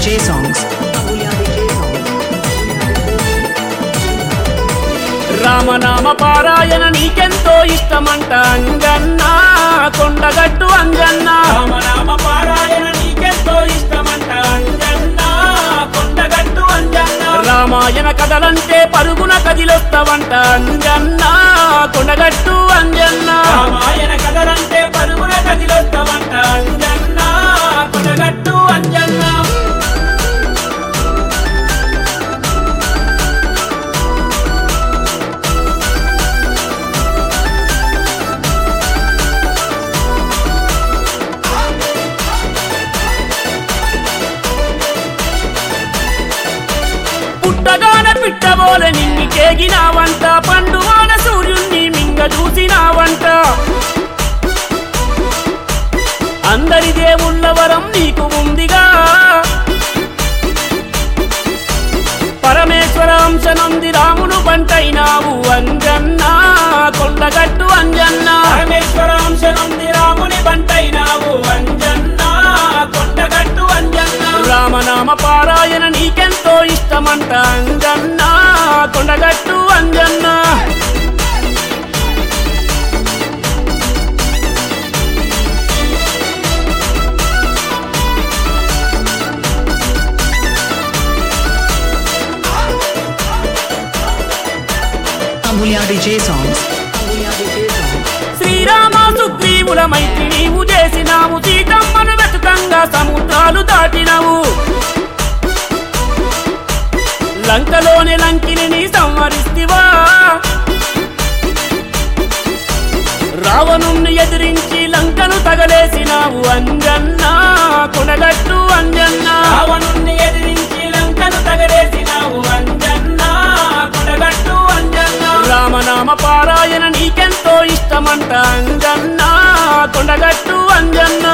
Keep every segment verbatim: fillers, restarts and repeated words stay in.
D J songs. రామనామ పారాయణ నీకెంతో ఇష్టమంట అంజన్న కొండగట్టు అంజన్న. రామనామ పారాయణ నీకెంతో ఇష్టమంట అంజన్న కొండగట్టు అంజన్న. రామాయణ కథలంటే పరుగున కదిలొస్తావంట అంజన్న కొండగట్టు అంజన్న. రామాయణ కథలంటే పరుగున కదిలొస్తావంట అంజన్న కొండగట్టు అంజన్న. పుట్టగాన పిట్టబోలే నిన్ని కేగినావంట, పండువాన సూర్యుణ్ణి మింగ చూసినావంట. అందరి దేవుళ్ళ వరం నీకు ఉందిగా, పరమేశ్వర అంశనంది రాముడు బంటైనావు అంజన్న కొండగట్టు అంజన్న. పరమేశ్వర అంశనుంది రాముని బంటైనావు అంజన్న కొండగట్టు అంజన్న. రామనామ పారాయణ నీకెంతో ఇష్టమంట Anjanna Kondagattu Anjanna. Amulya D J songs. Srirama సుగ్రీవుల మైత్రి నీవు చేసినావు, సీతమ్మను వెతుకంగా సముద్రాలు దాటినవు. లంకలోని లంకిని నీ సంహరిస్తివా, రావణుణ్ణి ఎదిరించి లంకను తగలేసినావు అంజన్న కొండగట్టు అంజన్న. రావణుణ్ణి ఎదిరించి లంకను తగలేసినావు అంజన్న కొండగట్టు అంజన్న. రామనామ పారాయణ నీకెంతో ఇష్టమంట అంజన్న కొండగట్టు అంజన్న.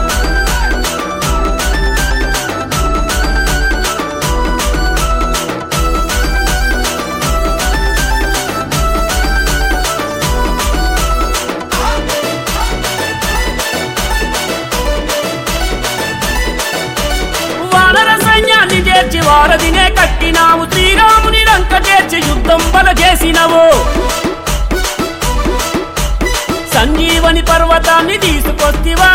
వానర సైన్యాన్ని చేర్చి వారధినే కట్టినావు, శ్రీరాముని లంక చేర్చి యుద్ధం బల చేసినవు. సంజీవని పర్వతాన్ని తీసుకొస్తివా,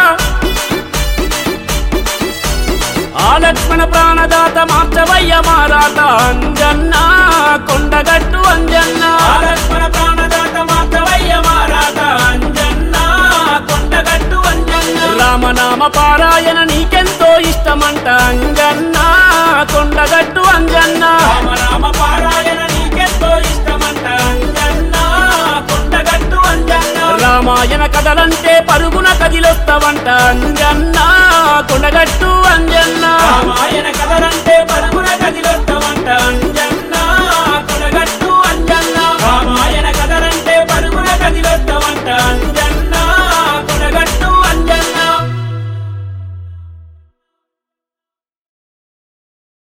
ఆ లక్ష్మణ ప్రాణదాత మార్చవయ్య మారాత అంజన్న కొండగట్టు అంజన్న. ఆ లక్ష్మణ ప్రాణదాత మాధవయ్య మారాత అంజన్న కొండగట్టు అంజన్న. రామనామ పారాయణ నీకెంతో ఇష్టమంట అంజన్న కొండగట్టు అంజన్న. రామనామ పారాయణ నీకెంతో ఇష్టమంట అంజన్న కొండగట్టు అంజన్న. రామాయణ కథలంటే పరుగున కదిలొస్తావంట అంజన్న కొండగట్టు అంజన్న. రామాయణ కథలంటే పరుగున కదిలొస్తావంట అంజన్న